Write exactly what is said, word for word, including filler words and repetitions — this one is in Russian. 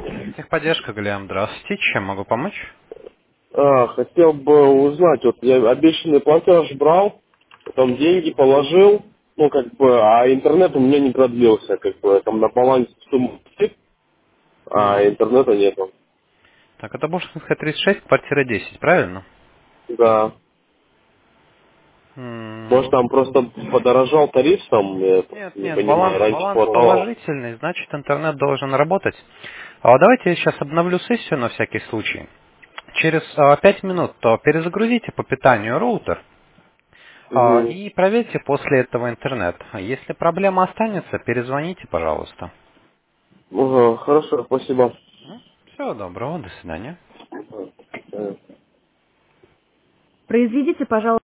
Техподдержка, Галиам, здравствуйте. Чем могу помочь? А, хотел бы узнать, вот я обещанный платеж брал, потом деньги положил, ну как бы, а интернет у меня не продлился, как бы, там на балансе сумма висит, а Мгм. интернета нету. Так, это Бушкинская тридцать шесть, квартира десять, правильно? Да. Может М, там просто подорожал тариф там, я Нет, просто не нет, понимаю, баланс, раньше баланс хватало. положительный, значит интернет должен работать. А давайте я сейчас обновлю сессию на всякий случай. Через а, пять минут то перезагрузите по питанию роутер а, Угу. и проверьте после этого интернет. А Если проблема останется, перезвоните, пожалуйста. Ага, хорошо, спасибо. Всего доброго, до свидания. Э. Произведите, пожалуйста.